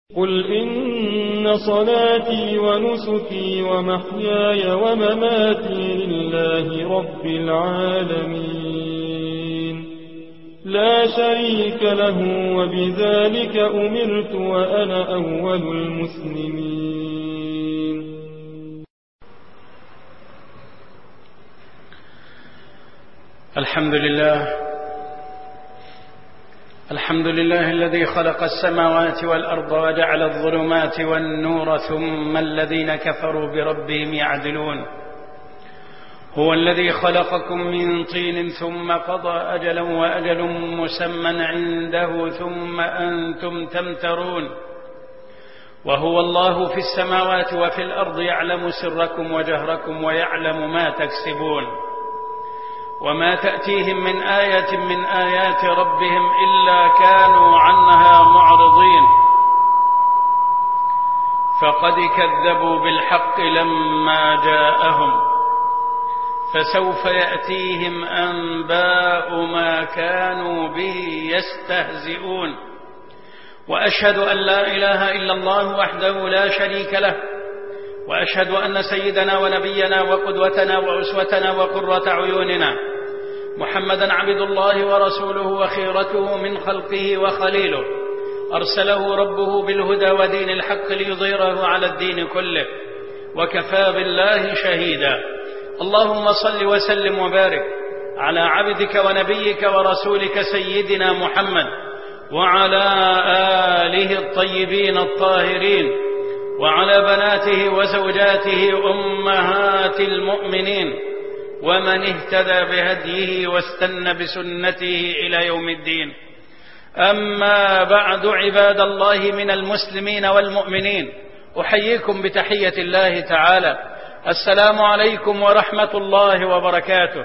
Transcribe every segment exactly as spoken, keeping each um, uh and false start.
قل إن صلاتي ونسكي ومحياي ومماتي لله رب العالمين لا شريك له وبذلك أمرت وأنا أول المسلمين. الحمد لله الحمد لله الذي خلق السماوات والأرض وجعل الظلمات والنور ثم الذين كفروا بربهم يعدلون. هو الذي خلقكم من طين ثم قضى أجلا وأجل مسمى عنده ثم أنتم تمترون. وهو الله في السماوات وفي الأرض يعلم سركم وجهركم ويعلم ما تكسبون. وما تأتيهم من آية من آيات ربهم إلا كانوا عنها معرضين. فقد كذبوا بالحق لما جاءهم فسوف يأتيهم أنباء ما كانوا به يستهزئون. وأشهد أن لا إله إلا الله وحده لا شريك له، وأشهد أن سيدنا ونبينا وقدوتنا وأسوتنا وقرة عيوننا محمدا عبد الله ورسوله وخيرته من خلقه وخليله، أرسله ربه بالهدى ودين الحق ليظهره على الدين كله، وكفى بالله شهيدا. اللهم صل وسلم وبارك على عبدك ونبيك ورسولك سيدنا محمد وعلى آله الطيبين الطاهرين وعلى بناته وزوجاته أمهات المؤمنين ومن اهتدى بهديه واستنى بسنته إلى يوم الدين. أما بعد، عباد الله من المسلمين والمؤمنين، أحييكم بتحية الله تعالى، السلام عليكم ورحمة الله وبركاته.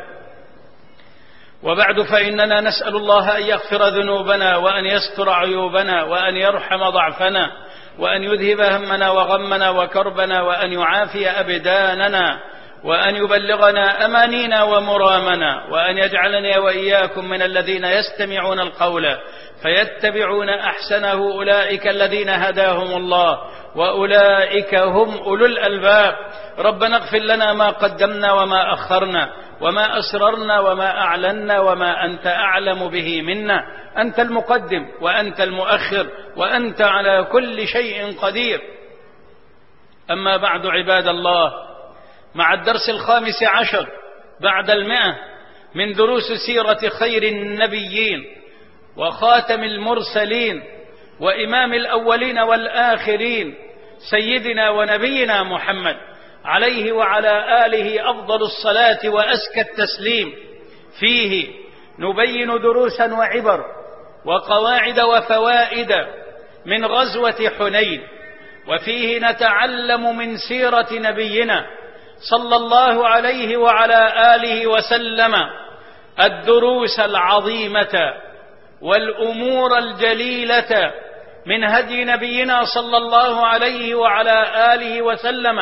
وبعد، فإننا نسأل الله أن يغفر ذنوبنا وأن يستر عيوبنا وأن يرحم ضعفنا وأن يذهب همنا وغمنا وكربنا وأن يعافي أبداننا وأن يبلغنا أمانينا ومرامنا وأن يجعلني وإياكم من الذين يستمعون القول فيتبعون أحسنه، أولئك الذين هداهم الله وأولئك هم أولو الألباب. ربنا اغفر لنا ما قدمنا وما أخرنا وما أسررنا وما أعلنا وما أنت أعلم به منا، أنت المقدم وأنت المؤخر وأنت على كل شيء قدير. أما بعد، عباد الله، مع الدرس الخامس عشر بعد المئة من دروس سيرة خير النبيين وخاتم المرسلين وإمام الأولين والآخرين سيدنا ونبينا محمد عليه وعلى آله أفضل الصلاة وأزكى التسليم، فيه نبين دروسا وعبر وقواعد وفوائد من غزوة حنين، وفيه نتعلم من سيرة نبينا صلى الله عليه وعلى آله وسلم الدروس العظيمة والأمور الجليلة من هدي نبينا صلى الله عليه وعلى آله وسلم.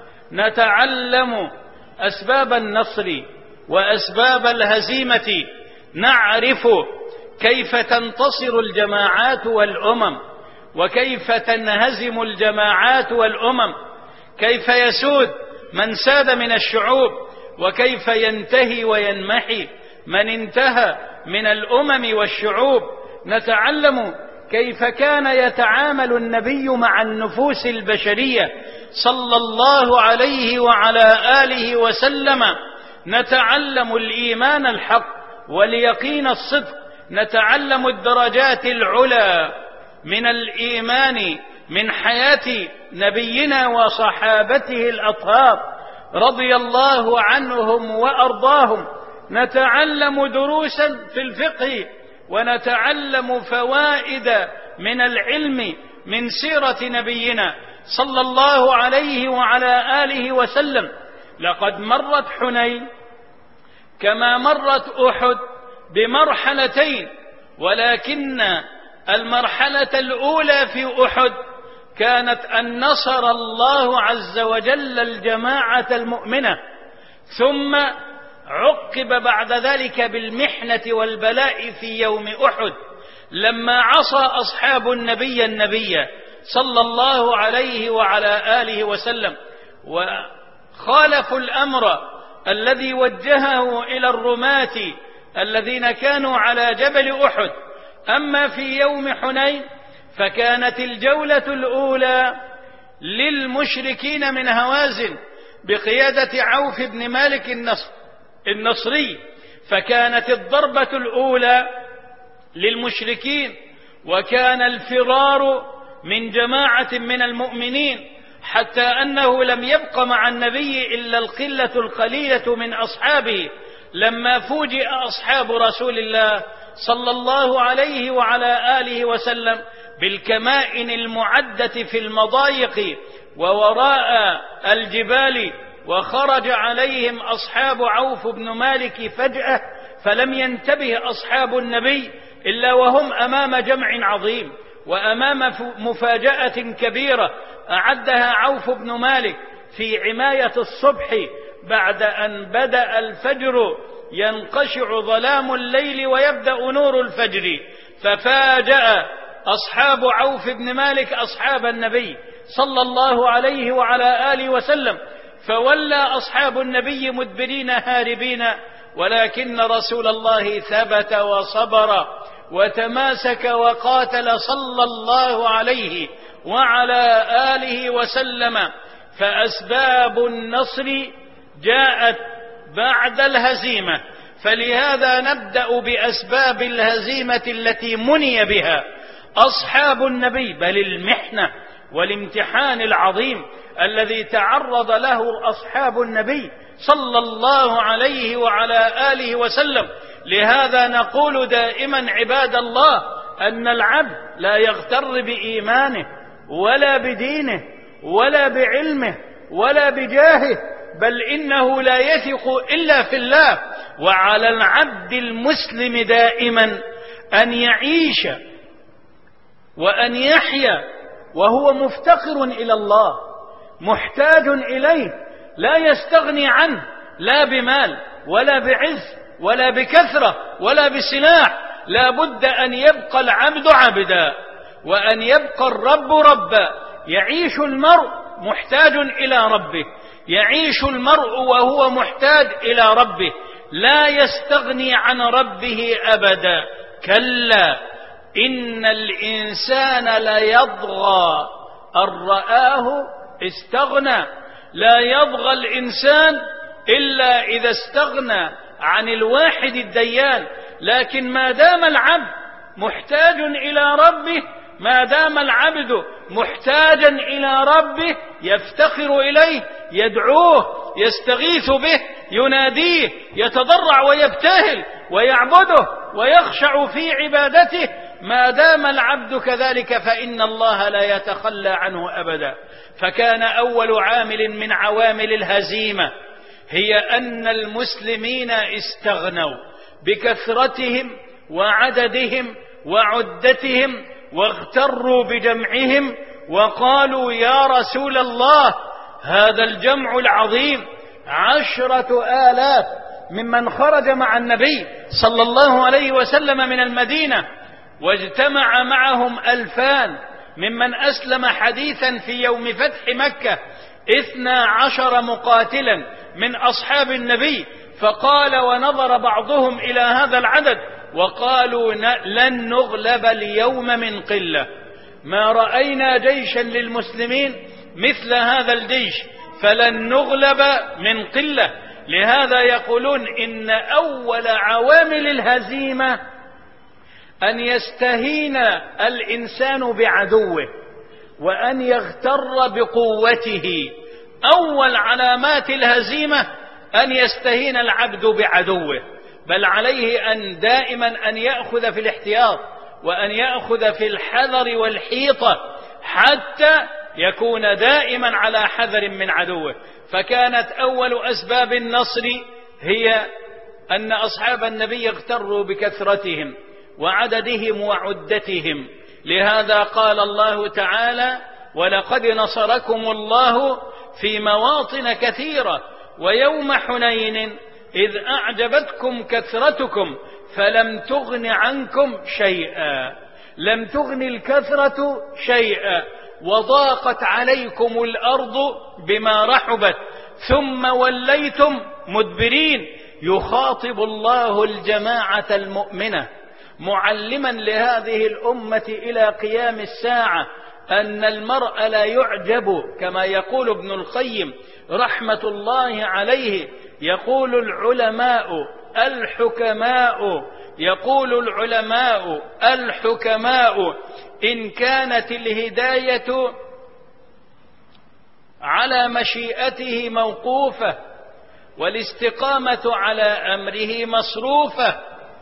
نتعلم أسباب النصر وأسباب الهزيمة، نعرف كيف تنتصر الجماعات والأمم وكيف تنهزم الجماعات والأمم، كيف يسود من ساد من الشعوب وكيف ينتهي وينمحي من انتهى من الأمم والشعوب. نتعلم كيف كان يتعامل النبي مع النفوس البشرية صلى الله عليه وعلى آله وسلم. نتعلم الإيمان الحق واليقين الصدق، نتعلم الدرجات العلى من الإيمان من حياة نبينا وصحابته الأطهار رضي الله عنهم وأرضاهم. نتعلم دروسا في الفقه ونتعلم فوائد من العلم من سيرة نبينا صلى الله عليه وعلى آله وسلم. لقد مرت حنين كما مرت أحد بمرحلتين، ولكن المرحلة الأولى في أحد كانت أن نصر الله عز وجل الجماعة المؤمنة، ثم عقب بعد ذلك بالمحنة والبلاء في يوم أحد لما عصى أصحاب النبي النبي صلى الله عليه وعلى آله وسلم، وخالفوا الأمر الذي وجهه إلى الرماة الذين كانوا على جبل أحد. أما في يوم حنين فكانت الجولة الأولى للمشركين من هوازن بقيادة عوف بن مالك النصري، فكانت الضربة الأولى للمشركين، وكان الفرار من جماعة من المؤمنين، حتى أنه لم يبق مع النبي إلا القلة القليلة من أصحابه لما فوجئ أصحاب رسول الله صلى الله عليه وعلى آله وسلم بالكمائن المعدة في المضايق ووراء الجبال، وخرج عليهم أصحاب عوف بن مالك فجأة، فلم ينتبه أصحاب النبي إلا وهم أمام جمع عظيم وأمام مفاجأة كبيرة أعدها عوف بن مالك في عماية الصبح بعد أن بدأ الفجر ينقشع ظلام الليل ويبدأ نور الفجر. ففاجأ أصحاب عوف بن مالك أصحاب النبي صلى الله عليه وعلى آله وسلم، فولى أصحاب النبي مدبرين هاربين، ولكن رسول الله ثبت وصبر وتماسك وقاتل صلى الله عليه وعلى آله وسلم. فأسباب النصر جاءت بعد الهزيمة، فلهذا نبدأ بأسباب الهزيمة التي مني بها أصحاب النبي، بل المحنة والامتحان العظيم الذي تعرض له أصحاب النبي صلى الله عليه وعلى آله وسلم. لهذا نقول دائما عباد الله أن العبد لا يغتر بإيمانه ولا بدينه ولا بعلمه ولا بجاهه، بل إنه لا يثق إلا في الله. وعلى العبد المسلم دائما أن يعيش وأن يحيا وهو مفتقر إلى الله محتاج إليه، لا يستغني عنه لا بمال ولا بعز ولا بكثرة ولا بسلاح. لا بد أن يبقى العبد عبدا وأن يبقى الرب ربا. يعيش المرء محتاج إلى ربه، يعيش المرء وهو محتاج إلى ربه، لا يستغني عن ربه أبدا. كلا إن الإنسان ليطغى أن رآه استغنى. لا يطغى الإنسان إلا إذا استغنى عن الواحد الديان. لكن ما دام العبد محتاج إلى ربه، ما دام العبد محتاجا إلى ربه يفتقر إليه، يدعوه، يستغيث به، يناديه، يتضرع ويبتهل ويعبده ويخشع في عبادته. ما دام العبد كذلك فإن الله لا يتخلى عنه أبدا. فكان أول عامل من عوامل الهزيمة هي أن المسلمين استغنوا بكثرتهم وعددهم وعدتهم، واغتروا بجمعهم وقالوا يا رسول الله هذا الجمع العظيم عشرة آلاف ممن خرج مع النبي صلى الله عليه وسلم من المدينة، واجتمع معهم ألفان ممن أسلم حديثا في يوم فتح مكة اثنا عشر مقاتلا من أصحاب النبي. فقال ونظر بعضهم إلى هذا العدد وقالوا لن نغلب اليوم من قلة، ما رأينا جيشا للمسلمين مثل هذا الجيش، فلن نغلب من قلة. لهذا يقولون إن أول عوامل الهزيمة أن يستهين الإنسان بعدوه وأن يغتر بقوته. أول علامات الهزيمة أن يستهين العبد بعدوه، بل عليه أن دائما أن يأخذ في الاحتياط وأن يأخذ في الحذر والحيطة حتى يكون دائما على حذر من عدوه. فكانت أول أسباب النصر هي أن أصحاب النبي اغتروا بكثرتهم وعددهم وعدتهم. لهذا قال الله تعالى ولقد نصركم الله في مواطن كثيرة ويوم حنين إذ أعجبتكم كثرتكم فلم تغن عنكم شيئا. لم تغن الكثرة شيئا، وضاقت عليكم الأرض بما رحبت ثم وليتم مدبرين. يخاطب الله الجماعة المؤمنة معلما لهذه الأمة إلى قيام الساعة أن المرء لا يعجب، كما يقول ابن القيم رحمة الله عليه، يقول العلماء الحكماء يقول العلماء الحكماء إن كانت الهداية على مشيئته موقوفة والاستقامة على أمره مصروفة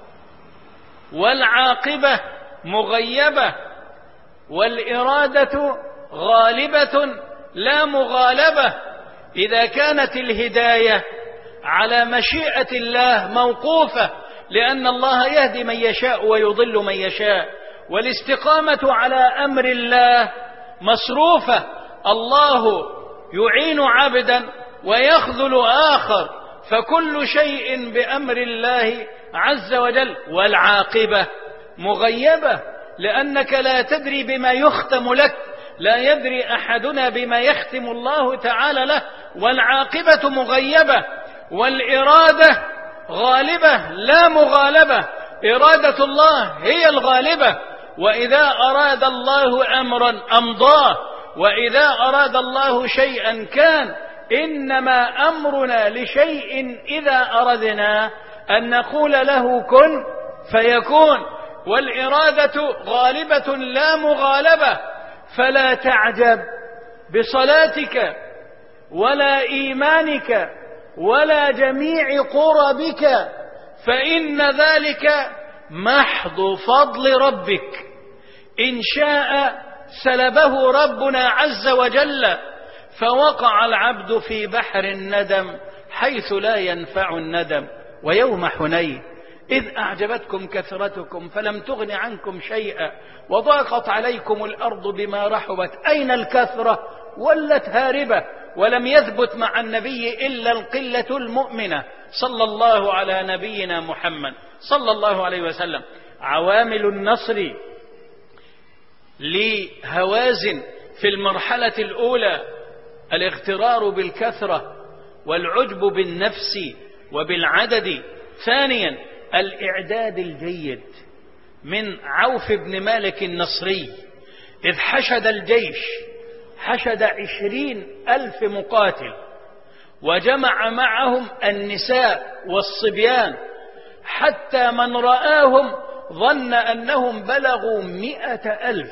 والعاقبة مغيبة والإرادة غالبة لا مغالبة. إذا كانت الهداية على مشيئة الله موقوفة لأن الله يهدي من يشاء ويضل من يشاء، والاستقامة على أمر الله مصروفة، الله يعين عبدا ويخذل آخر، فكل شيء بأمر الله عز وجل، والعاقبة مغيبة لأنك لا تدري بما يختم لك، لا يدري أحدنا بما يختم الله تعالى له، والعاقبة مغيبة، والإرادة غالبة لا مغالبة، إرادة الله هي الغالبة، وإذا أراد الله أمرا أمضاه، وإذا أراد الله شيئا كان، إنما أمرنا لشيء إذا أردنا أن نقول له كن فيكون، والإرادة غالبة لا مغالبة. فلا تعجب بصلاتك ولا إيمانك ولا جميع قربك، فإن ذلك محض فضل ربك، إن شاء سلبه ربنا عز وجل، فوقع العبد في بحر الندم حيث لا ينفع الندم. ويوم حنين إذ أعجبتكم كثرتكم فلم تغن عنكم شيئا وضاقت عليكم الأرض بما رحبت، أين الكثرة؟ ولت هاربة، ولم يثبت مع النبي إلا القلة المؤمنة صلى الله على نبينا محمد صلى الله عليه وسلم. عوامل النصر لهوازن في المرحلة الأولى الاغترار بالكثرة والعجب بالنفس وبالعدد. ثانيا الإعداد الجيد من عوف بن مالك النصري، إذ حشد الجيش، حشد عشرين ألف مقاتل وجمع معهم النساء والصبيان، حتى من رآهم ظن أنهم بلغوا مئة ألف.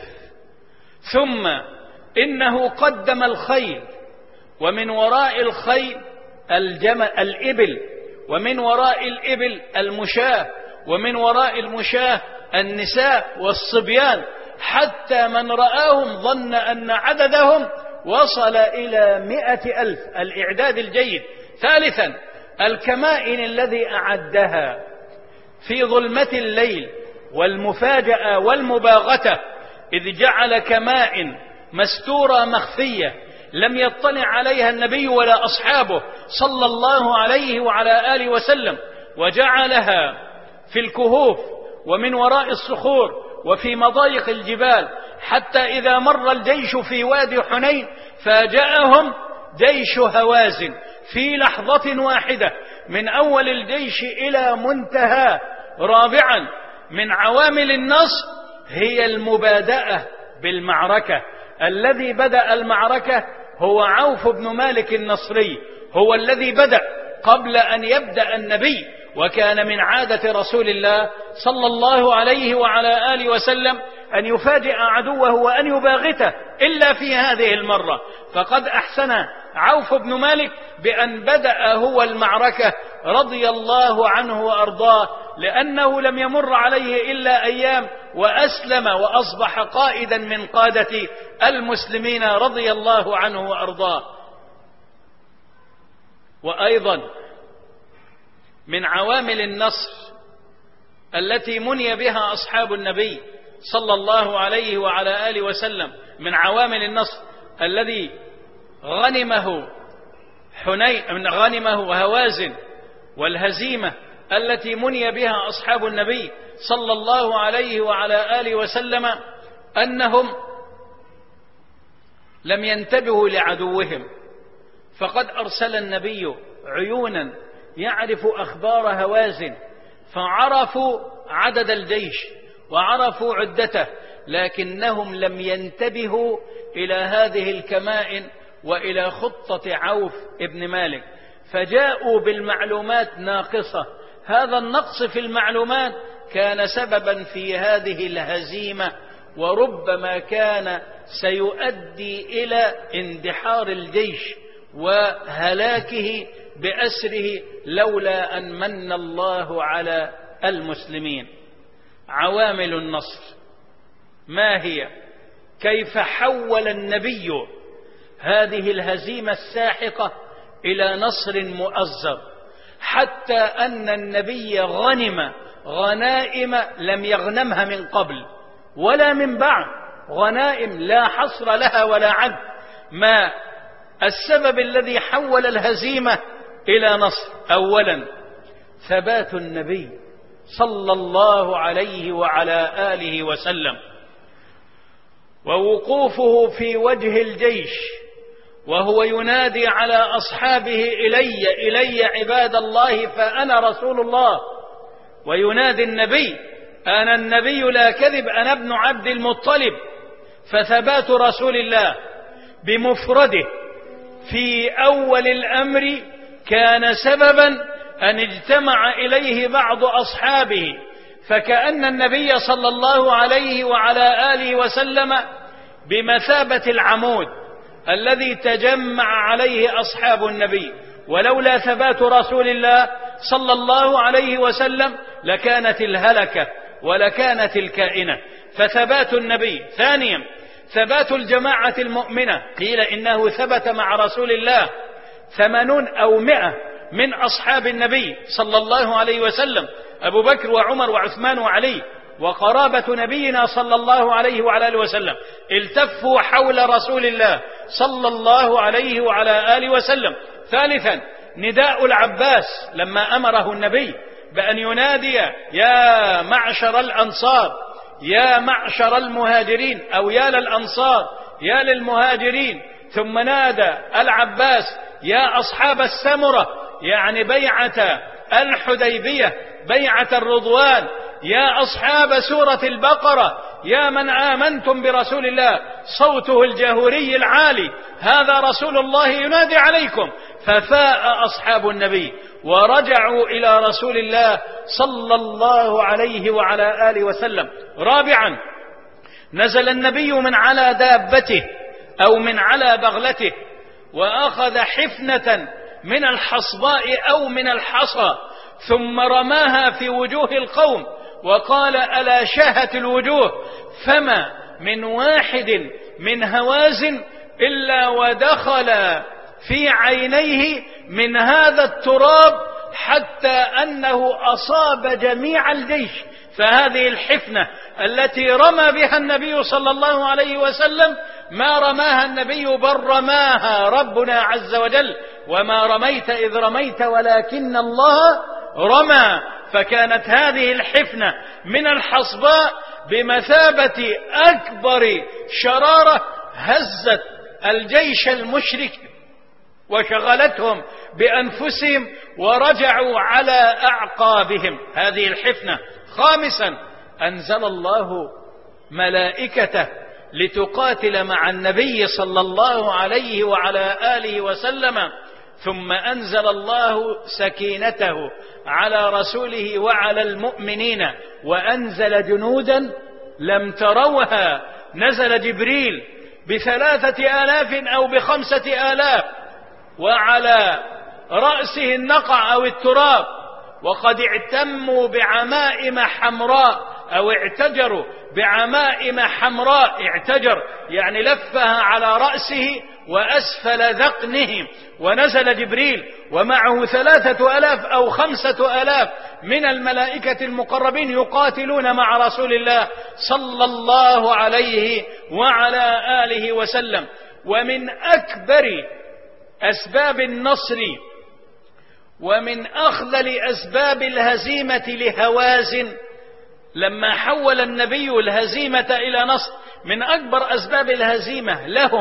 ثم إنه قدم الخيل، ومن وراء الخيل الجمل الإبل، ومن وراء الإبل المشاة، ومن وراء المشاة النساء والصبيان، حتى من رآهم ظن أن عددهم وصل إلى مئة ألف. الإعداد الجيد. ثالثا الكمائن الذي أعدها في ظلمة الليل والمفاجأة والمباغتة، إذ جعل كمائن مستورة مخفية لم يطلع عليها النبي ولا أصحابه صلى الله عليه وعلى آله وسلم، وجعلها في الكهوف ومن وراء الصخور وفي مضايق الجبال، حتى إذا مر الجيش في وادي حنين فاجأهم جيش هوازن في لحظة واحدة من أول الجيش إلى منتهى. رابعا من عوامل النصر هي المبادئة بالمعركة. الذي بدأ المعركة هو عوف بن مالك النصري، هو الذي بدأ قبل أن يبدأ النبي، وكان من عادة رسول الله صلى الله عليه وعلى آله وسلم أن يفاجئ عدوه وأن يباغته، إلا في هذه المرة فقد أحسن عوف بن مالك بأن بدأ هو المعركة رضي الله عنه وأرضاه، لأنه لم يمر عليه إلا أيام وأسلم وأصبح قائدا من قادة المسلمين رضي الله عنه وأرضاه. وأيضا من عوامل النصر التي مني بها أصحاب النبي صلى الله عليه وعلى آله وسلم، من عوامل النصر الذي غنمه حنين غنمه هوازن، والهزيمة التي مني بها أصحاب النبي صلى الله عليه وعلى آله وسلم، أنهم لم ينتبهوا لعدوهم، فقد أرسل النبي عيونا يعرف أخبار هوازن، فعرفوا عدد الجيش وعرفوا عدته، لكنهم لم ينتبهوا إلى هذه الكمائن وإلى خطة عوف ابن مالك، فجاءوا بالمعلومات ناقصة. هذا النقص في المعلومات كان سببا في هذه الهزيمة، وربما كان سيؤدي إلى اندحار الجيش وهلاكه بأسره لولا أن من الله على المسلمين. عوامل النصر ما هي؟ كيف حول النبي هذه الهزيمة الساحقة إلى نصر مؤزر، حتى أن النبي غنم غنائم لم يغنمها من قبل ولا من بعد، غنائم لا حصر لها ولا عد. ما السبب الذي حول الهزيمة إلى نصر؟ أولا ثبات النبي صلى الله عليه وعلى آله وسلم، ووقوفه في وجه الجيش وهو ينادي على أصحابه إلي إلي عباد الله فأنا رسول الله، وينادي النبي أنا النبي لا كذب أنا ابن عبد المطلب. فثبات رسول الله بمفرده في أول الأمر كان سببا أن اجتمع إليه بعض أصحابه، فكأن النبي صلى الله عليه وعلى آله وسلم بمثابة العمود الذي تجمع عليه أصحاب النبي، ولولا ثبات رسول الله صلى الله عليه وسلم لكانت الهلكة ولكانت الكائنة. فثبات النبي. ثانيا ثبات الجماعة المؤمنة، قيل إنه ثبت مع رسول الله ثمانون أو مئة من أصحاب النبي صلى الله عليه وسلم، أبو بكر وعمر وعثمان وعلي وقرابة نبينا صلى الله عليه وعلى آله وسلم، التفوا حول رسول الله صلى الله عليه وعلى آله وسلم. ثالثا نداء العباس لما أمره النبي بأن ينادي يا معشر الأنصار يا معشر المهاجرين، أو يا للأنصار يا للمهاجرين، ثم نادى العباس يا أصحاب السمرة، يعني بيعة الحديبية بيعة الرضوان، يا أصحاب سورة البقرة يا من آمنتم برسول الله صوته الجهوري العالي هذا رسول الله ينادي عليكم. ففاء أصحاب النبي ورجعوا إلى رسول الله صلى الله عليه وعلى آله وسلم. رابعا نزل النبي من على دابته أو من على بغلته وأخذ حفنة من الحصباء أو من الحصى ثم رماها في وجوه القوم وقال ألا شاهت الوجوه، فما من واحد من هوازن إلا ودخل في عينيه من هذا التراب حتى أنه أصاب جميع الجيش. فهذه الحفنة التي رمى بها النبي صلى الله عليه وسلم ما رماها النبي بل رماها ربنا عز وجل، وما رميت إذ رميت ولكن الله رمى. فكانت هذه الحفنة من الحصباء بمثابة أكبر شرارة هزت الجيش المشرك وشغلتهم بأنفسهم ورجعوا على أعقابهم. هذه الحفنة. خامسا أنزل الله ملائكته لتقاتل مع النبي صلى الله عليه وعلى آله وسلم، ثم أنزل الله سكينته على رسوله وعلى المؤمنين وأنزل جنودا لم تروها. نزل جبريل بثلاثة آلاف أو بخمسة آلاف وعلى رأسه النقع أو التراب، وقد اعتموا بعمائم حمراء أو اعتجروا بعمائم حمراء. اعتجر يعني لفها على رأسه وأسفل ذقنه. ونزل جبريل ومعه ثلاثة ألاف أو خمسة ألاف من الملائكة المقربين يقاتلون مع رسول الله صلى الله عليه وعلى آله وسلم. ومن أكبر أسباب النصر ومن أخذل أسباب الهزيمة لهوازن لما حول النبي الهزيمة إلى نصر، من أكبر أسباب الهزيمة لهم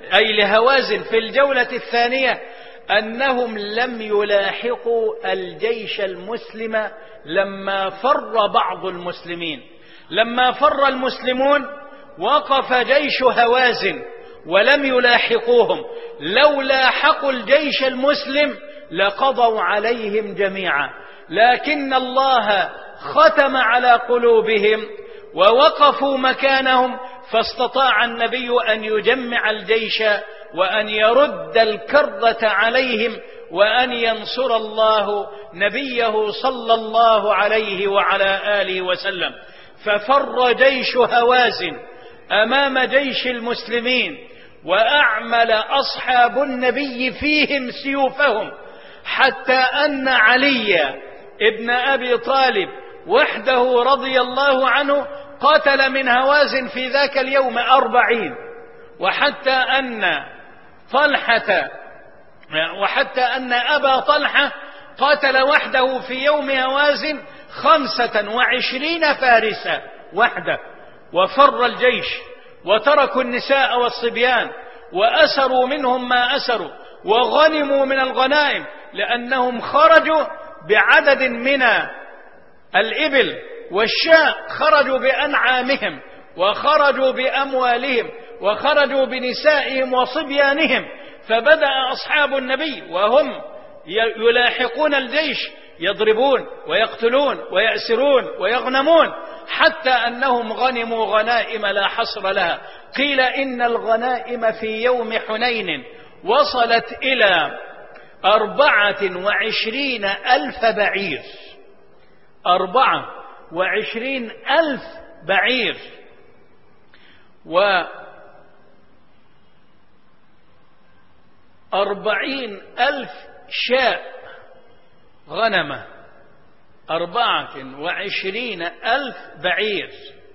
أي لهوازن في الجولة الثانية أنهم لم يلاحقوا الجيش المسلم لما فر بعض المسلمين. لما فر المسلمون وقف جيش هوازن ولم يلاحقوهم. لو لاحقوا الجيش المسلم لقضوا عليهم جميعا، لكن الله ختم على قلوبهم ووقفوا مكانهم، فاستطاع النبي أن يجمع الجيش وأن يرد الكرة عليهم وأن ينصر الله نبيه صلى الله عليه وعلى آله وسلم. ففر جيش هوازن أمام جيش المسلمين، وأعمل أصحاب النبي فيهم سيوفهم، حتى أن علي ابن أبي طالب وحده رضي الله عنه قتل من هوازن في ذاك اليوم أربعين، وحتى أن طلحة وحتى أن أبا طلحة قتل وحده في يوم هوازن خمسة وعشرين فارسا وحده. وفر الجيش وتركوا النساء والصبيان وأسروا منهم ما أسروا وغنموا من الغنائم، لأنهم خرجوا بعدد من الإبل والشاء، خرجوا بأنعامهم وخرجوا بأموالهم وخرجوا بنسائهم وصبيانهم. فبدأ أصحاب النبي وهم يلاحقون الجيش يضربون ويقتلون ويأسرون ويغنمون، حتى أنهم غنموا غنائم لا حصر لها. قيل إن الغنائم في يوم حنين وصلت إلى أربعة وعشرين ألف بعير. أربعة وعشرين ألف بعير وأربعين ألف شاء غنمة. أربعة وعشرين ألف بعير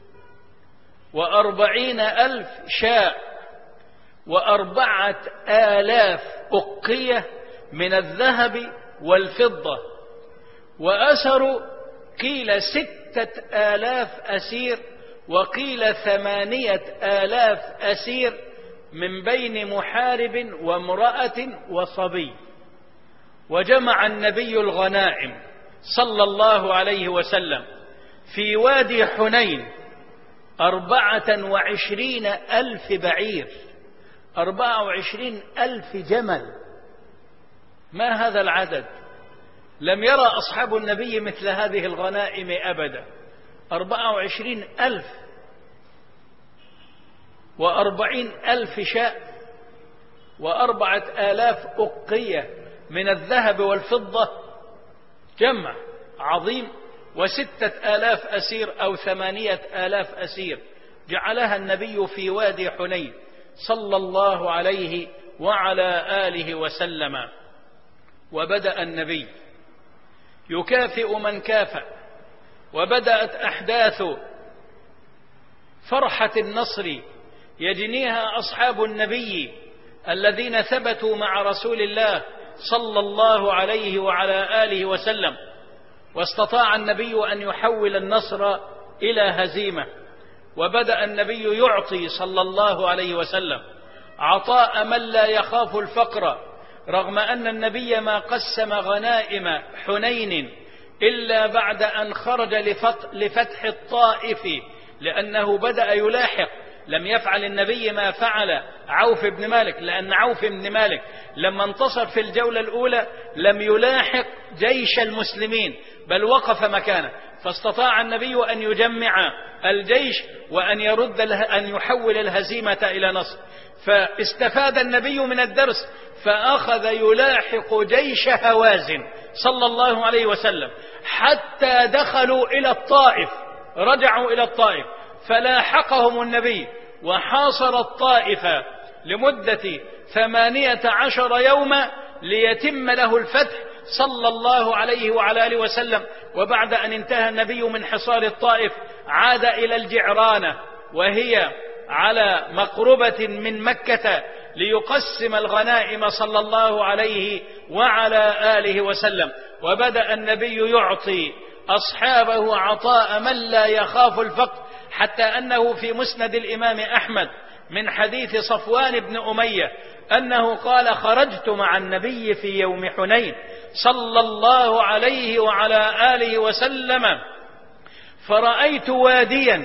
وأربعين ألف شاء وأربعة آلاف أقية من الذهب والفضة. وأسروا قيل ستة آلاف أسير وقيل ثمانية آلاف أسير من بين محارب وامرأة وصبي. وجمع النبي الغنائم صلى الله عليه وسلم في وادي حنين أربعة وعشرين ألف بعير، أربعة وعشرين ألف جمل. ما هذا العدد؟ لم يرى أصحاب النبي مثل هذه الغنائم أبدا. أربعة وعشرين ألف وأربعين ألف شاء وأربعة آلاف أقية من الذهب والفضة، جمع عظيم. وستة آلاف أسير أو ثمانية آلاف أسير جعلها النبي في وادي حنين صلى الله عليه وعلى آله وسلم. وبدأ النبي يكافئ من كافأ، وبدأت أحداث فرحة النصر يجنيها أصحاب النبي الذين ثبتوا مع رسول الله صلى الله عليه وعلى آله وسلم. واستطاع النبي أن يحول النصر إلى هزيمة. وبدأ النبي يعطي صلى الله عليه وسلم عطاء من لا يخاف الفقر، رغم أن النبي ما قسم غنائم حنين إلا بعد أن خرج لفتح الطائف، لأنه بدأ يلاحق. لم يفعل النبي ما فعل عوف بن مالك، لأن عوف بن مالك لما انتصر في الجولة الأولى لم يلاحق جيش المسلمين بل وقف مكانه، فاستطاع النبي أن يجمع الجيش وأن يرد أن يحول الهزيمة إلى نصر. فاستفاد النبي من الدرس فأخذ يلاحق جيش هوازن صلى الله عليه وسلم حتى دخلوا إلى الطائف، رجعوا إلى الطائف فلاحقهم النبي وحاصر الطائف لمدة ثمانية عشر يوما ليتم له الفتح صلى الله عليه وعلى آله وسلم. وبعد أن انتهى النبي من حصار الطائف عاد إلى الجعرانة وهي على مقربة من مكة ليقسم الغنائم صلى الله عليه وعلى آله وسلم. وبدأ النبي يعطي أصحابه عطاء من لا يخاف الفقر، حتى أنه في مسند الإمام أحمد من حديث صفوان بن أمية أنه قال: خرجت مع النبي في يوم حنين صلى الله عليه وعلى آله وسلم فرأيت واديا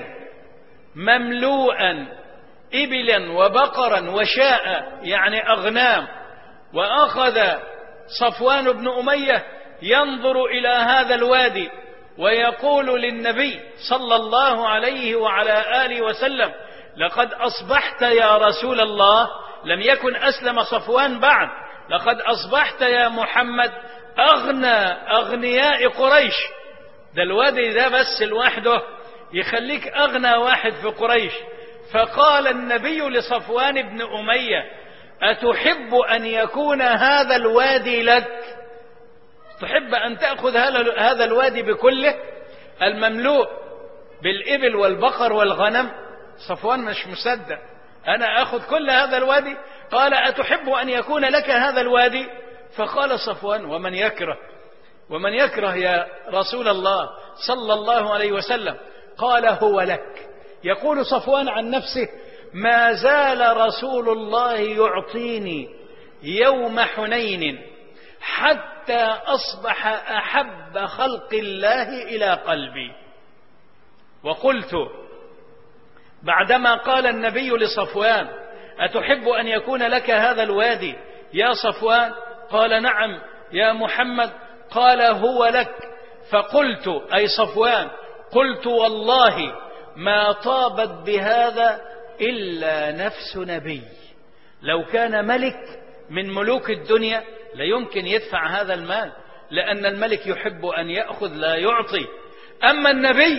مملوءا إبلا وبقرا وشاء، يعني أغنام، وأخذ صفوان بن أمية ينظر إلى هذا الوادي ويقول للنبي صلى الله عليه وعلى آله وسلم: لقد أصبحت يا رسول الله، لم يكن أسلم صفوان بعد، لقد أصبحت يا محمد أغنى أغنياء قريش. ده الوادي ده بس لوحده يخليك أغنى واحد في قريش. فقال النبي لصفوان بن أمية: أتحب أن يكون هذا الوادي لك؟ تحب أن تأخذ هذا الوادي بكله المملوء بالإبل والبقر والغنم؟ صفوان مش مصدق، أنا أخذ كل هذا الوادي؟ قال: أتحب أن يكون لك هذا الوادي؟ فقال صفوان: ومن يكره ومن يكره يا رسول الله صلى الله عليه وسلم؟ قال: هو لك. يقول صفوان عن نفسه: ما زال رسول الله يعطيني يوم حنين حتى أصبح أحب خلق الله إلى قلبي. وقلت بعدما قال النبي لصفوان: أتحب أن يكون لك هذا الوادي يا صفوان؟ قال: نعم يا محمد. قال: هو لك. فقلت، أي صفوان، قلت: والله ما طابت بهذا إلا نفس نبي. لو كان ملك من ملوك الدنيا لا يمكن يدفع هذا المال، لأن الملك يحب أن يأخذ لا يعطي، أما النبي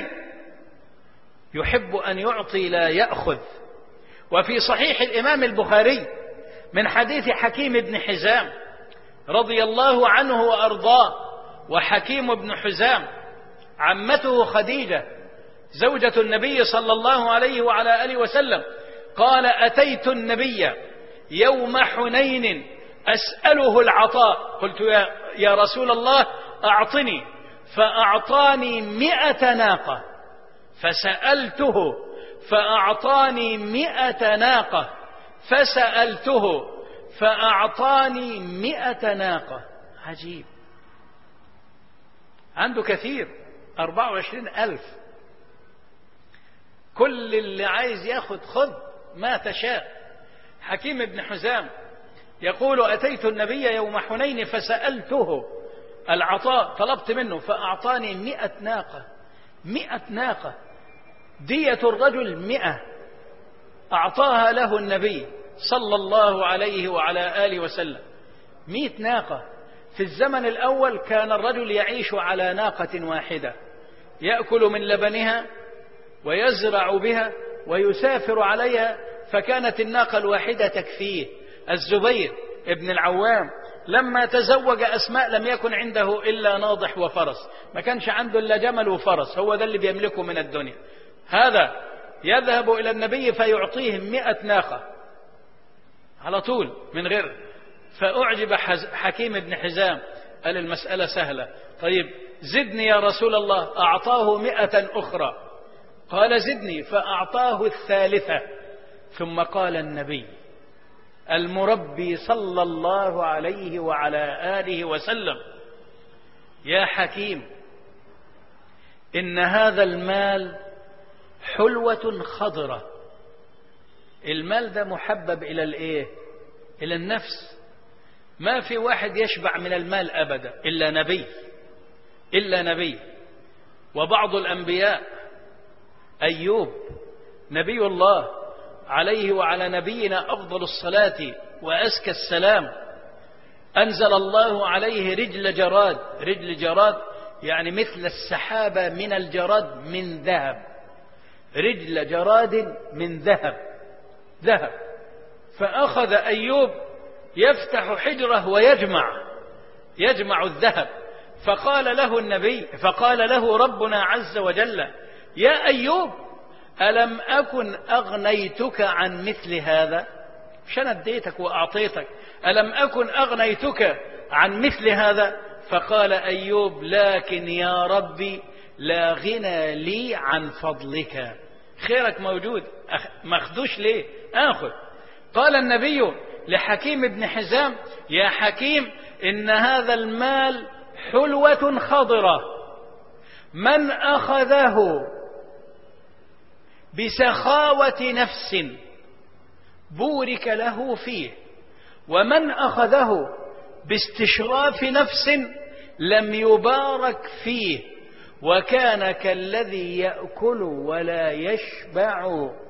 يحب أن يعطي لا يأخذ. وفي صحيح الإمام البخاري من حديث حكيم بن حزام رضي الله عنه وأرضاه، وحكيم بن حزام عمته خديجة زوجة النبي صلى الله عليه وعلى آله وسلم، قال: أتيت النبي يوم حنين أسأله العطاء، قلت: يا, يا رسول الله أعطني، فأعطاني مئة ناقة. فسألته فأعطاني مئة ناقة، فسألته فأعطاني مئة ناقة. عجيب، عنده كثير، أربعة وعشرين ألف. كل اللي عايز ياخد خذ ما تشاء. حكيم بن حزام يقول: أتيت النبي يوم حنين فسألته العطاء، طلبت منه، فأعطاني مئة ناقة. مئة ناقة، دية الرجل مئة، أعطاها له النبي صلى الله عليه وعلى آله وسلم. مئة ناقة. في الزمن الأول كان الرجل يعيش على ناقة واحدة، يأكل من لبنها ويزرع بها ويسافر عليها، فكانت الناقة الواحدة تكفيه. الزبير ابن العوام لما تزوج أسماء لم يكن عنده إلا ناضح وفرس، ما كانش عنده إلا جمل وفرس، هو ده اللي بيملكه من الدنيا. هذا يذهب إلى النبي فيعطيهم مئة ناقة على طول من غير. فأعجب حكيم بن حزام، قال: المسألة سهلة، طيب زدني يا رسول الله. أعطاه مئة أخرى، قال: زدني، فأعطاه الثالثة. ثم قال النبي المربي صلى الله عليه وعلى آله وسلم: يا حكيم، إن هذا المال حلوة خضرة. المال ده محبب إلى الإيه؟ إلى النفس. ما في واحد يشبع من المال أبدا إلا نبي، إلا نبي. وبعض الأنبياء، أيوب نبي الله عليه وعلى نبينا أفضل الصلاة وأزكى السلام، أنزل الله عليه رجل جراد. رجل جراد يعني مثل السحابة من الجراد من ذهب، رجل جراد من ذهب، ذهب. فأخذ أيوب يفتح حجره ويجمع يجمع الذهب. فقال له النبي فقال له ربنا عز وجل: يا أيوب، ألم أكن أغنيتك عن مثل هذا؟ مش أنا اديتك وأعطيتك، ألم أكن أغنيتك عن مثل هذا؟ فقال أيوب: لكن يا ربي لا غنى لي عن فضلك. خيرك موجود، ماخدوش ليه؟ آخذ. قال النبي لحكيم بن حزام: يا حكيم إن هذا المال حلوة خضرة، من أخذه بسخاوة نفس بورك له فيه، ومن أخذه باستشراف نفس لم يبارك فيه، وكان كالذي يأكل ولا يشبع،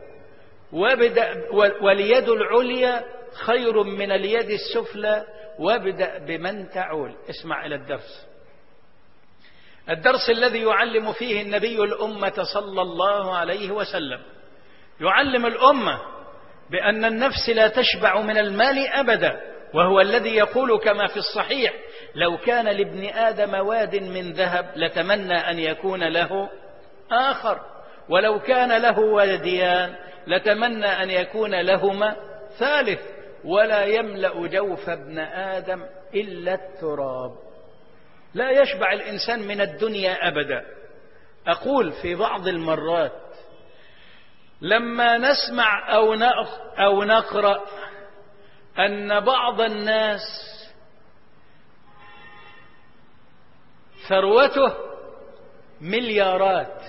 واليد العليا خير من اليد السفلى، وابدأ بمن تعول. اسمع إلى الدرس، الدرس الذي يعلم فيه النبي الأمة صلى الله عليه وسلم، يعلم الأمة بأن النفس لا تشبع من المال أبدا، وهو الذي يقول كما في الصحيح: لو كان لابن آدم واد من ذهب لتمنى أن يكون له آخر، ولو كان له واديان لتمنى أن يكون لهما ثالث، ولا يملأ جوف ابن آدم إلا التراب. لا يشبع الإنسان من الدنيا أبدا. أقول في بعض المرات لما نسمع أو نقرأ أن بعض الناس ثروته مليارات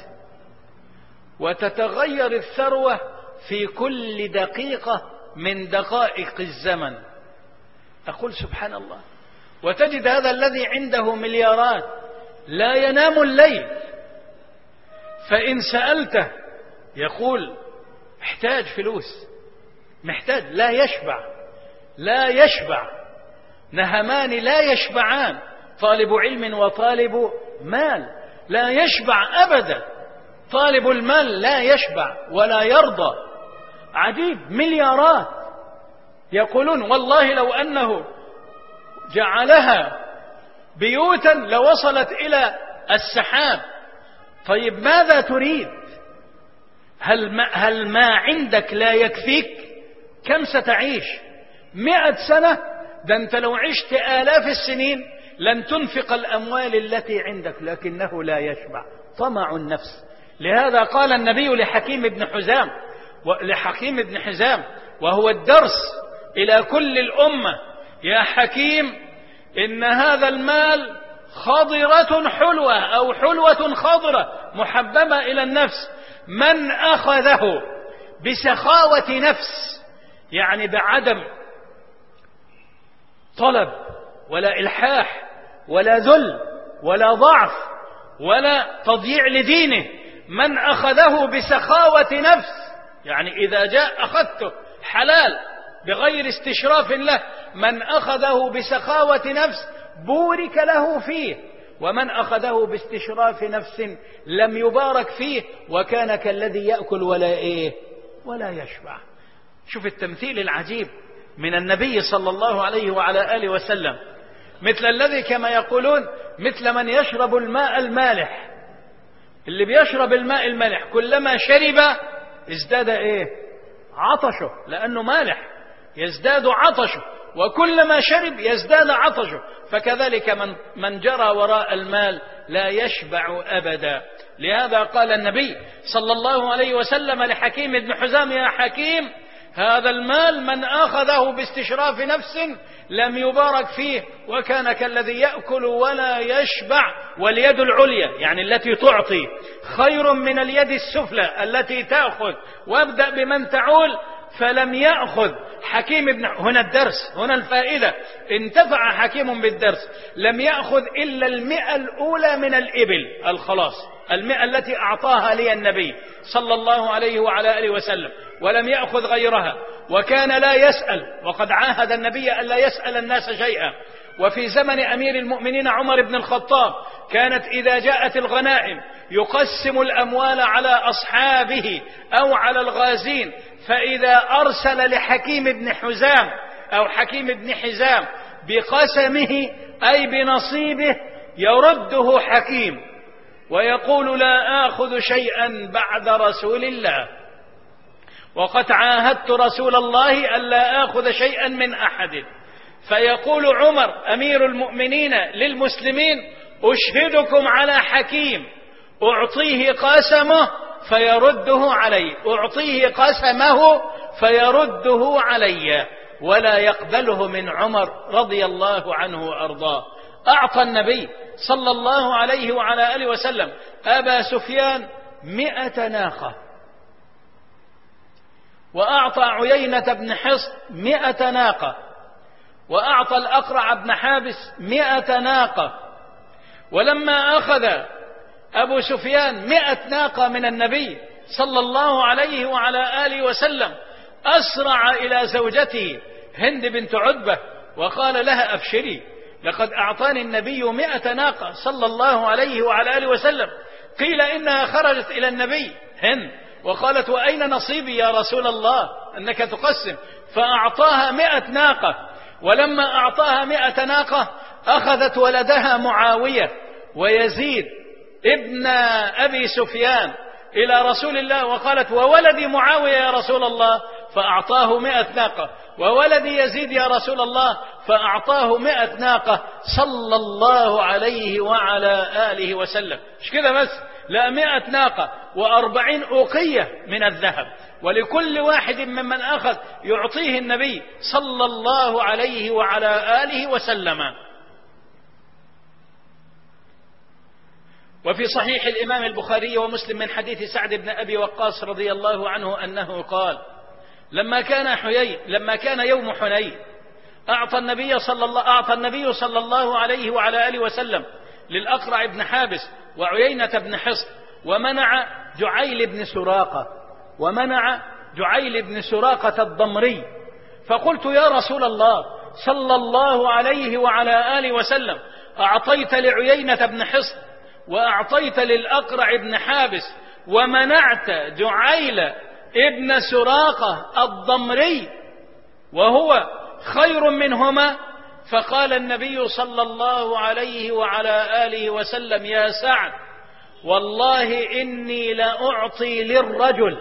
وتتغير الثروة في كل دقيقة من دقائق الزمن، أقول سبحان الله. وتجد هذا الذي عنده مليارات لا ينام الليل، فإن سألته يقول محتاج فلوس، محتاج، لا يشبع، لا يشبع، نهمان لا يشبعان، طالب علم وطالب مال لا يشبع أبدا، طالب المال لا يشبع ولا يرضى. عجيب، مليارات، يقولون والله لو أنه جعلها بيوتا لوصلت إلى السحاب. طيب ماذا تريد؟ هل ما, هل ما عندك لا يكفيك؟ كم ستعيش؟ مئة سنة؟ ده أنت لو عشت آلاف السنين لن تنفق الأموال التي عندك، لكنه لا يشبع، طمع النفس. لهذا قال النبي لحكيم بن حزام لحكيم بن حزام وهو الدرس إلى كل الأمة: يا حكيم إن هذا المال خضرة حلوة أو حلوة خضرة محببة إلى النفس، من أخذه بسخاوة نفس، يعني بعدم طلب ولا إلحاح ولا ذل ولا ضعف ولا تضييع لدينه، من أخذه بسخاوة نفس، يعني إذا جاء أخذته حلال بغير استشراف له، من أخذه بسخاوة نفس بورك له فيه، ومن أخذه باستشراف نفس لم يبارك فيه، وكان كالذي يأكل ولا إيه ولا يشبع. شوف التمثيل العجيب من النبي صلى الله عليه وعلى آله وسلم، مثل الذي كما يقولون مثل من يشرب الماء المالح. اللي بيشرب الماء المالح كلما شرب ازداد ايه عطشه، لأنه مالح يزداد عطشه، وكلما شرب يزداد عطشه. فكذلك من, من جرى وراء المال لا يشبع أبدا. لهذا قال النبي صلى الله عليه وسلم لحكيم بن حزام: يا حكيم هذا المال من أخذه باستشراف نفس لم يبارك فيه، وكان كالذي يأكل ولا يشبع، واليد العليا يعني التي تعطي خير من اليد السفلى التي تأخذ، وابدأ بمن تعول. فلم يأخذ حكيم بن هنا الدرس، هنا الفائدة، انتفع حكيم بالدرس. لم يأخذ إلا المئة الأولى من الإبل الخلاص، المئة التي أعطاها لي النبي صلى الله عليه وعلى آله وسلم، ولم يأخذ غيرها. وكان لا يسأل، وقد عاهد النبي أن لا يسأل الناس شيئا. وفي زمن أمير المؤمنين عمر بن الخطاب كانت إذا جاءت الغنائم يقسم الأموال على أصحابه أو على الغازين، فإذا أرسل لحكيم بن حزام أو حكيم بن حزام بقسمه أي بنصيبه يرده حكيم ويقول: لا آخذ شيئا بعد رسول الله، وقد عاهدت رسول الله أن لا آخذ شيئا من أحد. فيقول عمر أمير المؤمنين للمسلمين: أشهدكم على حكيم أعطيه قاسمه فيرده علي، أعطيه قسمه فيرده علي، ولا يقبله من عمر رضي الله عنه وأرضاه. أعطى النبي صلى الله عليه وعلى آله وسلم أبا سفيان مئة ناقة، وأعطى عيينة بن حصن مئة ناقة، وأعطى الأقرع بن حابس مئة ناقة. ولما أخذ أبو سفيان مئة ناقة من النبي صلى الله عليه وعلى آله وسلم، أسرع إلى زوجته هند بنت عتبة وقال لها: أبشري، لقد أعطاني النبي مئة ناقة صلى الله عليه وعلى آله وسلم. قيل إنها خرجت إلى النبي هند وقالت: وأين نصيبي يا رسول الله أنك تقسم؟ فأعطاها مئة ناقة. ولما أعطاها مئة ناقة أخذت ولدها معاوية ويزيد ابن أبي سفيان إلى رسول الله وقالت: وولدي معاوية يا رسول الله، فأعطاه مئة ناقة. وولدي يزيد يا رسول الله، فأعطاه مئة ناقة صلى الله عليه وعلى آله وسلم. مش كده بس، لا، مئة ناقة وأربعين أوقية من الذهب، ولكل واحد ممن أخذ يعطيه النبي صلى الله عليه وعلى آله وسلم. وفي صحيح الإمام البخاري ومسلم من حديث سعد بن أبي وقاص رضي الله عنه أنه قال: لما كان حيي لما كان يوم حنين أعطى النبي صلى الله أعطى النبي صلى الله عليه وعلى آله وسلم للأقرع بن حابس وعيينة بن حصن، ومنع جعيل بن سراقة ومنع جعيل بن سراقة الضمري. فقلت: يا رسول الله صلى الله عليه وعلى آله وسلم، أعطيت لعيينة بن حصن وأعطيت للأقرع بن حابس ومنعت جعيل ابن سراقة الضمري وهو خير منهما. فقال النبي صلى الله عليه وعلى آله وسلم: يا سعد، والله إني لأعطي للرجل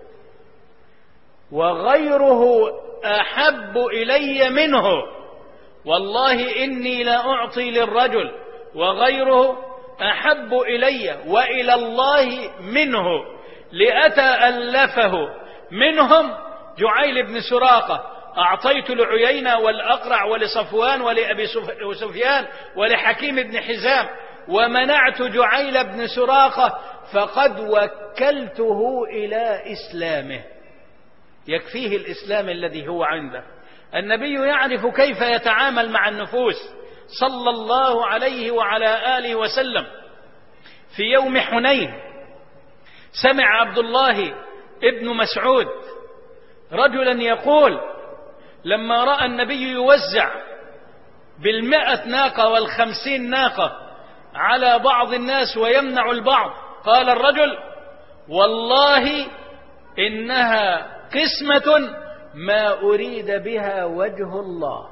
وغيره أحب إلي منه، والله إني لأعطي للرجل وغيره أحب إلي وإلى الله منه، لأتألفه منهم جعيل بن سراقة. أعطيت لعيينة والأقرع ولصفوان ولأبي سفيان ولحكيم بن حزام، ومنعت جعيل بن سراقة فقد وكلته إلى إسلامه. يكفيه الإسلام الذي هو عنده. النبي يعرف كيف يتعامل مع النفوس صلى الله عليه وعلى آله وسلم. في يوم حنين سمع عبد الله ابن مسعود رجلا يقول: لما رأى النبي يوزع بالمئة ناقة والخمسين ناقة على بعض الناس ويمنع البعض، قال الرجل: والله إنها قسمة ما أريد بها وجه الله،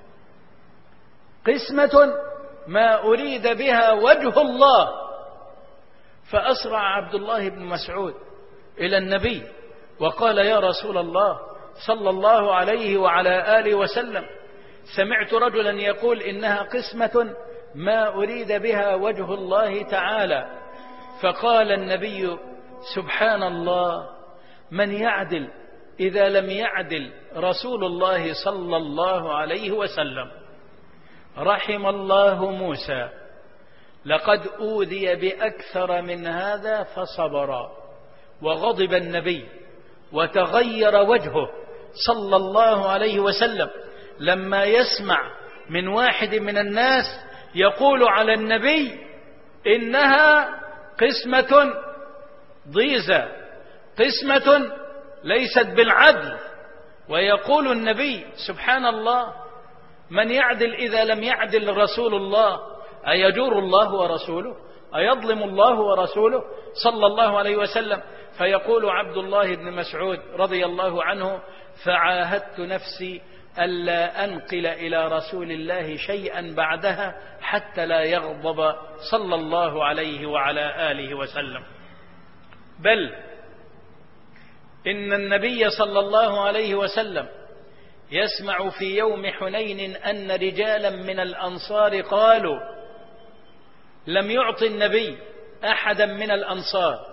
قسمة ما أريد بها وجه الله. فأسرع عبد الله بن مسعود إلى النبي وقال: يا رسول الله صلى الله عليه وعلى آله وسلم، سمعت رجلا يقول إنها قسمة ما أريد بها وجه الله تعالى. فقال النبي: سبحان الله، من يعدل إذا لم يعدل رسول الله صلى الله عليه وسلم؟ رحم الله موسى، لقد أوذي بأكثر من هذا فصبر. وغضب النبي وتغير وجهه صلى الله عليه وسلم لما يسمع من واحد من الناس يقول على النبي: إنها قسمة ضيزة، قسمة ليست بالعدل. ويقول النبي: سبحان الله، من يعدل إذا لم يعدل رسول الله؟ أيجور الله ورسوله؟ أيظلم الله ورسوله صلى الله عليه وسلم؟ فيقول عبد الله بن مسعود رضي الله عنه: فعاهدت نفسي ألا أنقل إلى رسول الله شيئا بعدها حتى لا يغضب صلى الله عليه وعلى آله وسلم. بل إن النبي صلى الله عليه وسلم يسمع في يوم حنين أن رجالا من الأنصار قالوا: لم يعط النبي أحدا من الأنصار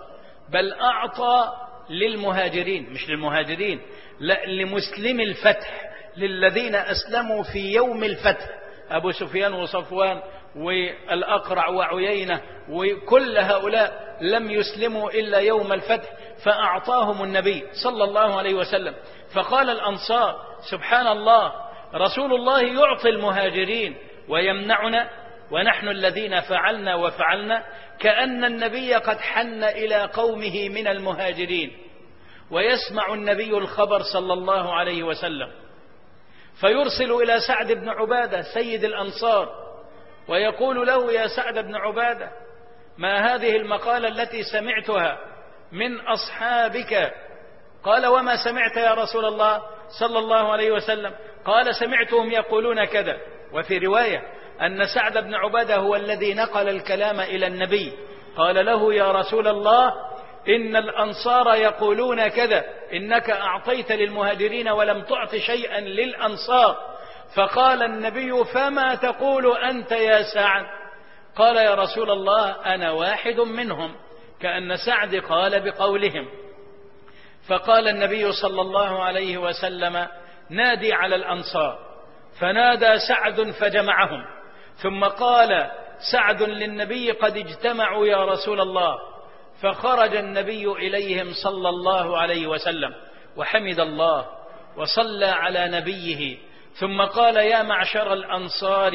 بل أعطى للمهاجرين، مش للمهاجرين، لا، لمسلم الفتح، للذين أسلموا في يوم الفتح، أبو سفيان وصفوان والأقرع وعيينة وكل هؤلاء لم يسلموا إلا يوم الفتح، فأعطاهم النبي صلى الله عليه وسلم. فقال الأنصار: سبحان الله، رسول الله يعطي المهاجرين ويمنعنا، ونحن الذين فعلنا وفعلنا، كأن النبي قد حن إلى قومه من المهاجرين، ويسمع النبي الخبر صلى الله عليه وسلم، فيرسل إلى سعد بن عبادة سيد الأنصار ويقول له: يا سعد بن عبادة، ما هذه المقالة التي سمعتها من أصحابك؟ قال: وما سمعت يا رسول الله صلى الله عليه وسلم؟ قال: سمعتهم يقولون كذا. وفي رواية أن سعد بن عبادة هو الذي نقل الكلام إلى النبي، قال له: يا رسول الله، إن الأنصار يقولون كذا، إنك أعطيت للمهاجرين ولم تعط شيئا للأنصار. فقال النبي: فما تقول أنت يا سعد؟ قال: يا رسول الله، أنا واحد منهم، كأن سعد قال بقولهم. فقال النبي صلى الله عليه وسلم: نادي على الأنصار. فنادى سعد فجمعهم، ثم قال سعد للنبي: قد اجتمعوا يا رسول الله. فخرج النبي إليهم صلى الله عليه وسلم وحمد الله وصلى على نبيه، ثم قال: يا معشر الأنصار،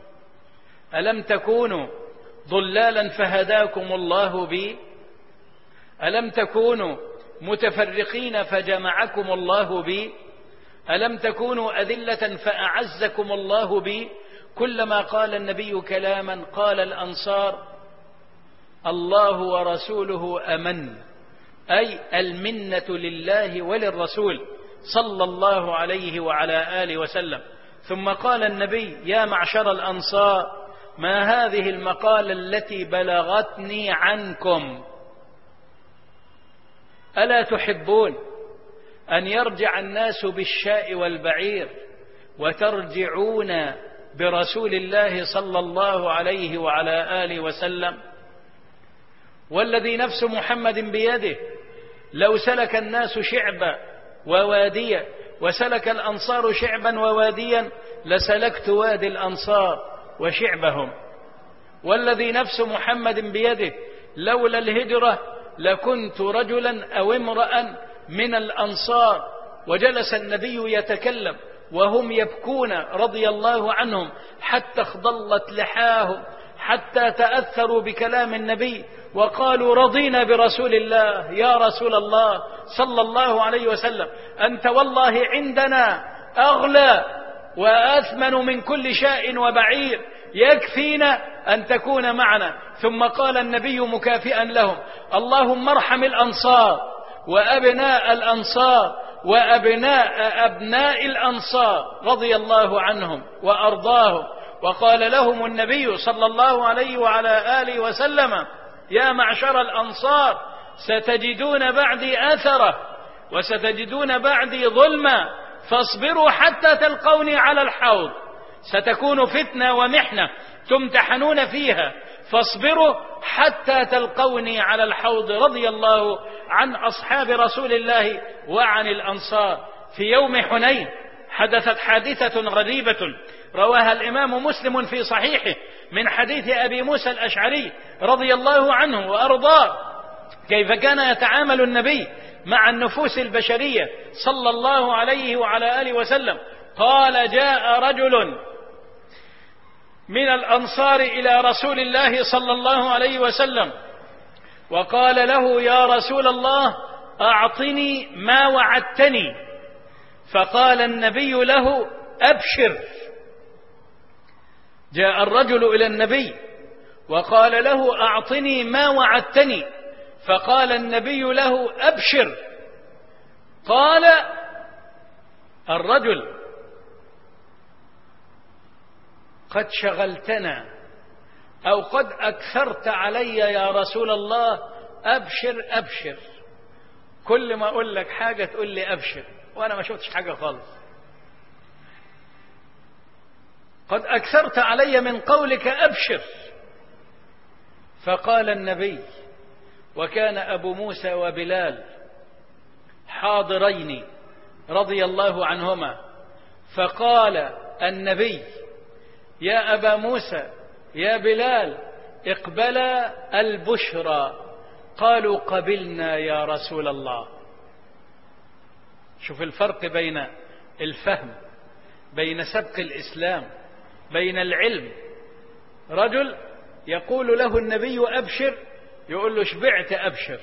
ألم تكونوا ضلالا فهداكم الله بي؟ ألم تكونوا متفرقين فجمعكم الله بي؟ ألم تكونوا أذلة فأعزكم الله بي؟ كلما قال النبي كلاما قال الأنصار: الله ورسوله أمن، أي المنة لله وللرسول صلى الله عليه وعلى آله وسلم. ثم قال النبي: يا معشر الأنصار، ما هذه المقالة التي بلغتني عنكم؟ ألا تحبون أن يرجع الناس بالشاء والبعير وترجعون برسول الله صلى الله عليه وعلى آله وسلم؟ والذي نفس محمد بيده، لو سلك الناس شعبا وواديا وسلك الأنصار شعبا وواديا لسلكت وادي الأنصار وشعبهم. والذي نفس محمد بيده، لولا الهجرة لكنت رجلا أو امرأ من الأنصار. وجلس النبي يتكلم وهم يبكون رضي الله عنهم حتى اخضلت لحاهم، حتى تأثروا بكلام النبي وقالوا: رضينا برسول الله يا رسول الله صلى الله عليه وسلم، أنت والله عندنا أغلى وأثمن من كل شاء وبعير، يكفينا أن تكون معنا. ثم قال النبي مكافئا لهم: اللهم ارحم الأنصار وأبناء الأنصار وأبناء أبناء الأنصار رضي الله عنهم وأرضاهم. وقال لهم النبي صلى الله عليه وعلى آله وسلم: يا معشر الأنصار، ستجدون بعدي أثرة وستجدون بعدي ظلما، فاصبروا حتى تلقوني على الحوض، ستكون فتنة ومحنة تمتحنون فيها، فاصبروا حتى تلقوني على الحوض. رضي الله عن أصحاب رسول الله وعن الأنصار. في يوم حنين حدثت حادثة غريبة رواها الإمام مسلم في صحيحه من حديث أبي موسى الأشعري رضي الله عنه وأرضاه، كيف كان يتعامل النبي مع النفوس البشرية صلى الله عليه وعلى آله وسلم. قال: جاء رجل من الأنصار إلى رسول الله صلى الله عليه وسلم وقال له: يا رسول الله، أعطني ما وعدتني. فقال النبي له: أبشر. جاء الرجل إلى النبي وقال له: أعطني ما وعدتني. فقال النبي له: أبشر. قال الرجل: قد شغلتنا أو قد أكثرت علي يا رسول الله، أبشر أبشر، كل ما أقول لك حاجة تقول لي أبشر، وأنا ما شفتش حاجة خالص. قد أكثرت علي من قولك أبشر. فقال النبي: وكان أبو موسى وبلال حاضرين رضي الله عنهما، فقال النبي: يا أبا موسى يا بلال اقبلا البشرى. قالوا: قبلنا يا رسول الله. شوف الفرق بين الفهم، بين سبق الإسلام، بين العلم. رجل يقول له النبي: أبشر، يقول له: شبعت أبشر،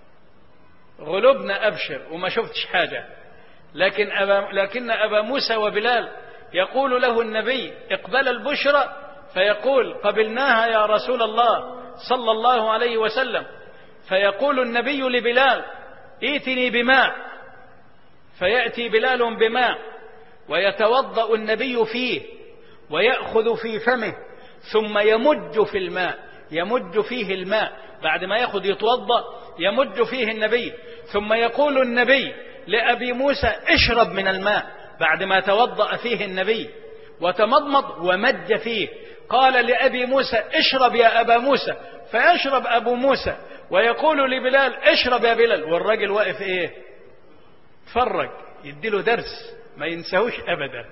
غلبنا أبشر وما شفتش حاجة. لكن أبا, لكن أبا موسى وبلال يقول له النبي: اقبل البشرى، فيقول: قبلناها يا رسول الله صلى الله عليه وسلم. فيقول النبي لبلال: ائتني بماء، فيأتي بلال بماء ويتوضأ النبي فيه ويأخذ في فمه ثم يمج في الماء، يمج فيه الماء بعد ما يأخذ يتوضأ يمج فيه النبي، ثم يقول النبي لأبي موسى: اشرب من الماء، بعد ما توضأ فيه النبي وتمضمض ومج فيه. قال لأبي موسى: اشرب يا أبا موسى، فيشرب أبو موسى ويقول لبلال: اشرب يا بلال، والرجل واقف ايه؟ فرج، يديله درس ما ينساهوش أبدا.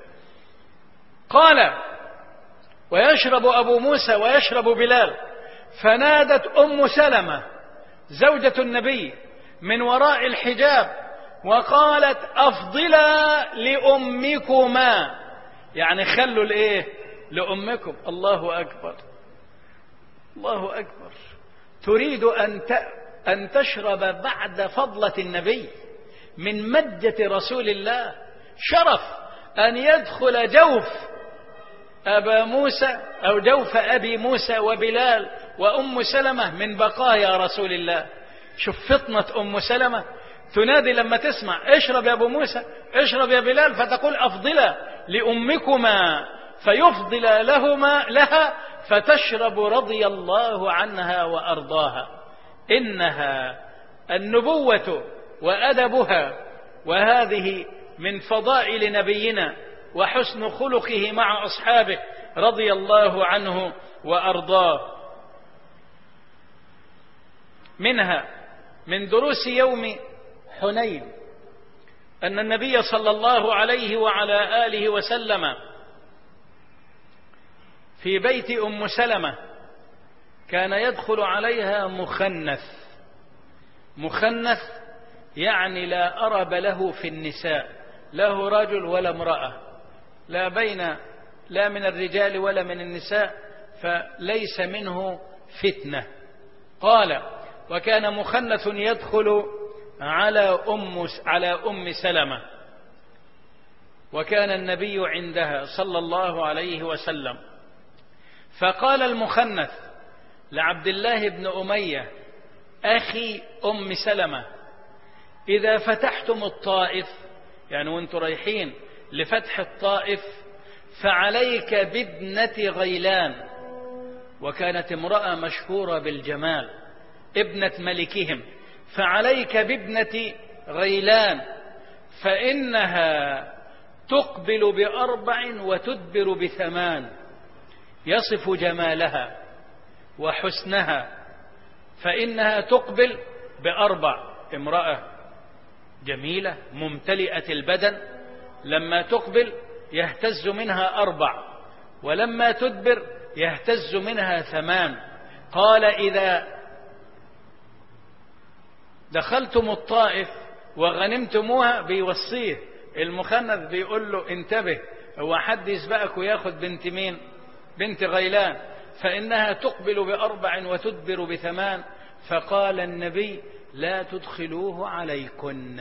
قال: ويشرب أبو موسى ويشرب بلال. فنادت أم سلمة زوجة النبي من وراء الحجاب وقالت: أفضلا لأمكما، يعني خلوا الإيه؟ لأمكم. الله أكبر، الله أكبر. تريد أن أن تشرب بعد فضلة النبي من مجة رسول الله. شرف أن يدخل جوف أبا موسى أو جوف أبي موسى وبلال وأم سلمة من بقايا رسول الله. شوف فطنة أم سلمة، تنادي لما تسمع: اشرب يا أبو موسى، اشرب يا بلال، فتقول: أفضلا لأمكما، فيفضل لهما لها فتشرب رضي الله عنها وأرضاها. إنها النبوة وأدبها، وهذه من فضائل نبينا وحسن خلقه مع أصحابه رضي الله عنه وأرضاه. منها من دروس يوم حنين أن النبي صلى الله عليه وعلى آله وسلم في بيت أم سلمة كان يدخل عليها مخنث. مخنث يعني لا أرب له في النساء، له رجل ولا امرأة، لا بين لا من الرجال ولا من النساء، فليس منه فتنة. قال: وكان مخنث يدخل على أم على أم سلمة، وكان النبي عندها صلى الله عليه وسلم. فقال المخنث لعبد الله بن أمية أخي أم سلمة: إذا فتحتم الطائف، يعني وانتم رايحين لفتح الطائف، فعليك بابنة غيلان. وكانت امرأة مشهورة بالجمال، ابنة ملكهم. فعليك بابنة غيلان، فإنها تقبل بأربع وتدبر بثمان. يصف جمالها وحسنها، فإنها تقبل بأربع، امرأة جميلة ممتلئة البدن، لما تقبل يهتز منها أربع، ولما تدبر يهتز منها ثمان. قال: إذا دخلتم الطائف وغنمتموها، بيوصيه المخنث بيقول له: انتبه، هو حد يسبقك وياخد بنت مين؟ بنت غيلان، فإنها تقبل بأربع وتدبر بثمان. فقال النبي: لا تدخلوه عليكن،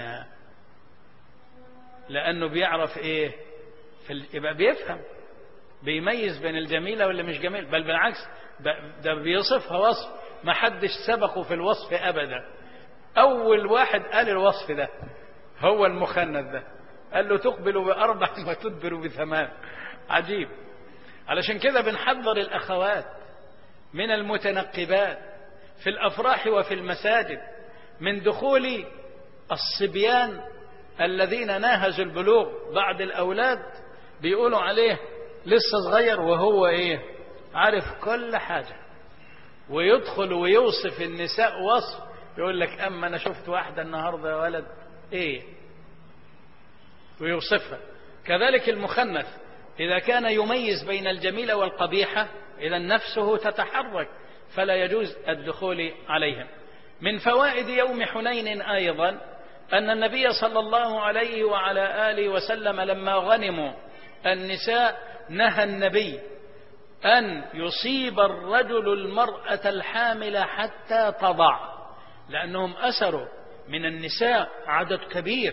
لأنه بيعرف إيه؟ يبقى بيفهم، بيميز بين الجميلة واللي مش جميل، بل بالعكس ده بيصفها وصف ما حدش سبقه في الوصف أبدا. أول واحد قال الوصف ده هو المخنث ده، قال له: تقبل بأربع وتدبر بثمان. عجيب. علشان كده بنحذر الأخوات من المتنقبات في الأفراح وفي المساجد، من دخول الصبيان الذين ناهزوا البلوغ. بعض الأولاد بيقولوا عليه لسه صغير وهو إيه؟ عارف كل حاجة، ويدخل ويوصف النساء وصف يقول لك أما أنا شفت واحدة النهاردة ولد إيه ويوصفها. كذلك المخنث إذا كان يميز بين الجميلة والقبيحة إذا نفسه تتحرك فلا يجوز الدخول عليهم. من فوائد يوم حنين أيضا أن النبي صلى الله عليه وعلى آله وسلم لما غنموا النساء نهى النبي أن يصيب الرجل المرأة الحامل حتى تضع، لأنهم أسروا من النساء عدد كبير.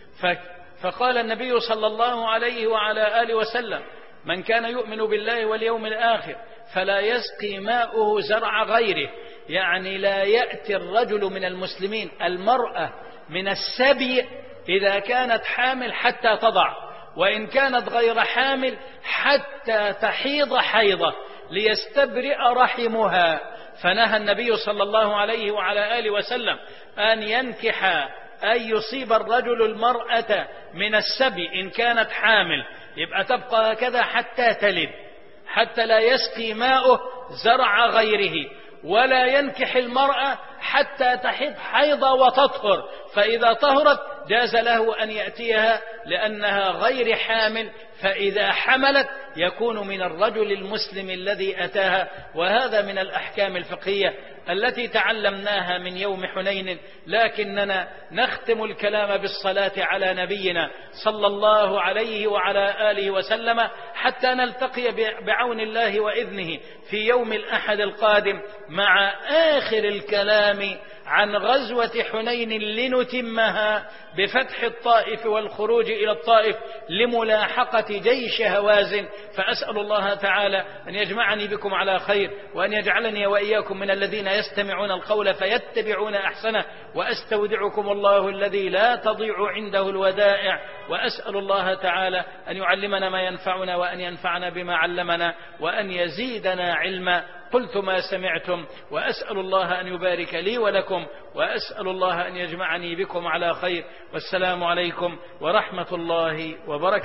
فقال النبي صلى الله عليه وعلى آله وسلم من كان يؤمن بالله واليوم الآخر فلا يسقي ماؤه زرع غيره، يعني لا يأتي الرجل من المسلمين المرأة من السبي إذا كانت حامل حتى تضع، وإن كانت غير حامل حتى تحيض حيضة ليستبرئ رحمها. فنهى النبي صلى الله عليه وعلى آله وسلم أن ينكح أن يصيب الرجل المرأة من السبي إن كانت حامل، يبقى تبقى هكذا حتى تلد، حتى لا يسقي ماؤه زرع غيره، ولا ينكح المرأة حتى تحيض حيضة وتطهر، فإذا طهرت جاز له أن يأتيها لأنها غير حامل، فإذا حملت يكون من الرجل المسلم الذي أتاها. وهذا من الأحكام الفقهية التي تعلمناها من يوم حنين. لكننا نختم الكلام بالصلاة على نبينا صلى الله عليه وعلى آله وسلم حتى نلتقي بعون الله وإذنه في يوم الأحد القادم مع آخر الكلام عن غزوة حنين لنتمها بفتح الطائف والخروج إلى الطائف لملاحقة جيش هوازن. فأسأل الله تعالى أن يجمعني بكم على خير، وأن يجعلني وإياكم من الذين يستمعون القول فيتبعون أحسنه. وأستودعكم الله الذي لا تضيع عنده الودائع، وأسأل الله تعالى أن يعلمنا ما ينفعنا وأن ينفعنا بما علمنا وأن يزيدنا علما. قلت ما سمعتم، وأسأل الله أن يبارك لي ولكم، وأسأل الله أن يجمعني بكم على خير. والسلام عليكم ورحمة الله وبركاته.